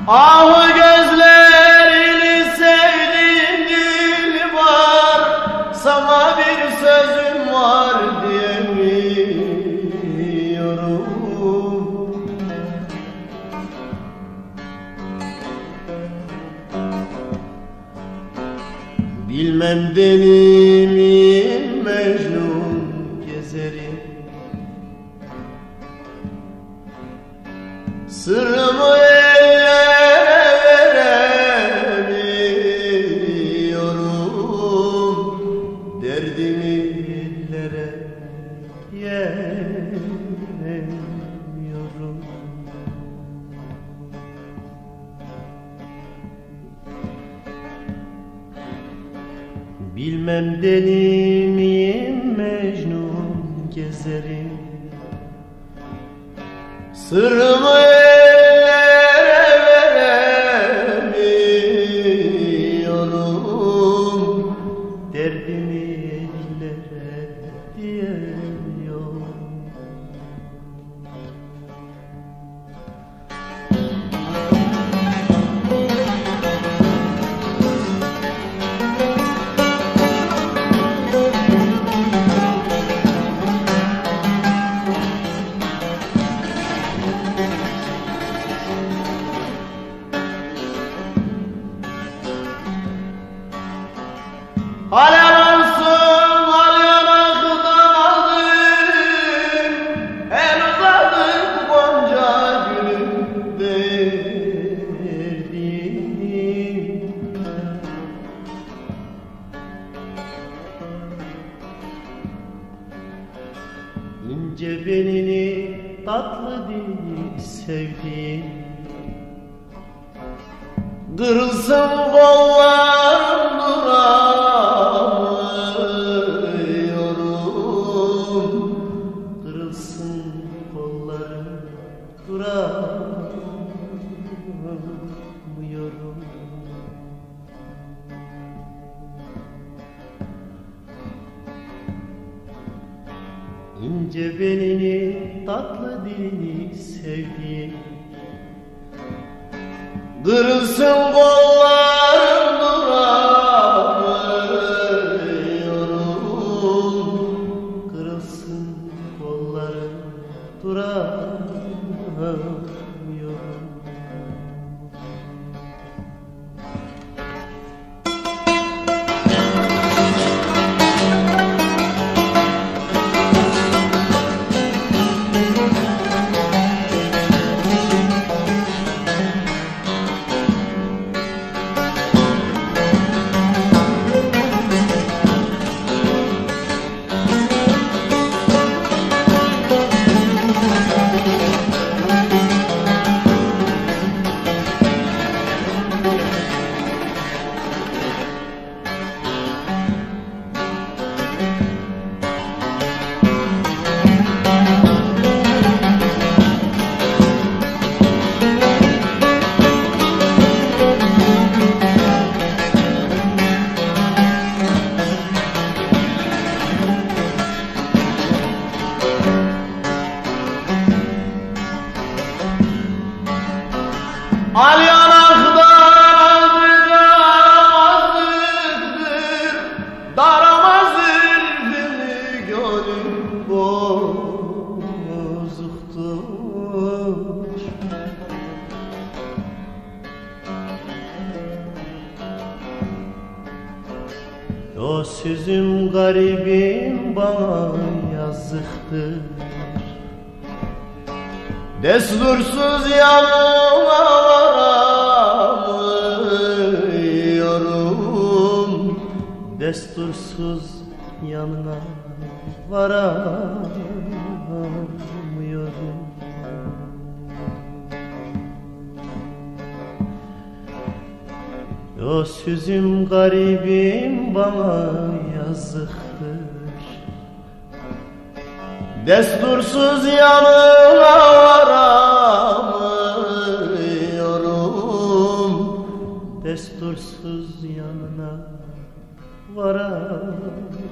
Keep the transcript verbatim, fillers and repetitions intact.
Ah gözlerini sevdim Dilbar, sana bir sözüm var diyemiyorum. Bilmem deli miyim, Mecnun gezerim, sırrımı ellere veremiyorum, derdimi ellere yemiyorum. Bilmem deli miyim, Mecnun gezerim, sırrımı ellere veremiyorum, derdimi ellere diyemiyorum. Alem olsun, al yanaktan aldım, el uzadık gonca gülüm derdim. İnce belini, tatlı dilini sevdiğim, kırılsın kollarım duramıyorum, kırılsın kollarım duramıyorum. İnce belini, tatlı dilini sevdiğim, kırılsın kollarım duramıyorum, kırılsın kollarım duramıyorum. Al yanaktan azıcıktır, daramaz zülfünü gönül bozuktur. O sözüm garibim bana yazıktır, destursuz yanıma varamıyorum, destursuz yanına varamıyorum. O sözüm garibim bana yazıktır, destursuz yanına varamıyorum, destursuz yanına varamıyorum.